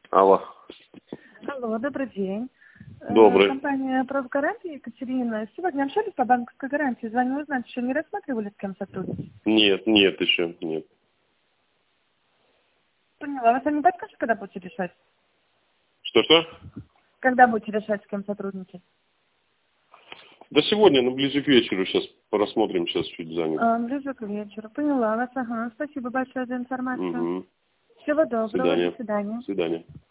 Алло. Алло, добрый день. Добрый. Компания «Профгарантия» Екатерина. Сегодня общались по банковской гарантии. Звоню узнать, еще не рассматривали, с кем сотрудничать? Нет, еще нет. Поняла. Вы сами подскажете, когда будете решать? Что-что? Когда будете решать, с кем сотрудничать? Да сегодня, ближе к вечеру, сейчас просмотрим, сейчас чуть занят. Ближе к вечеру. Поняла вас. Ага. Спасибо большое за информацию. Угу. Всего До доброго. свидания. До свидания. До свидания.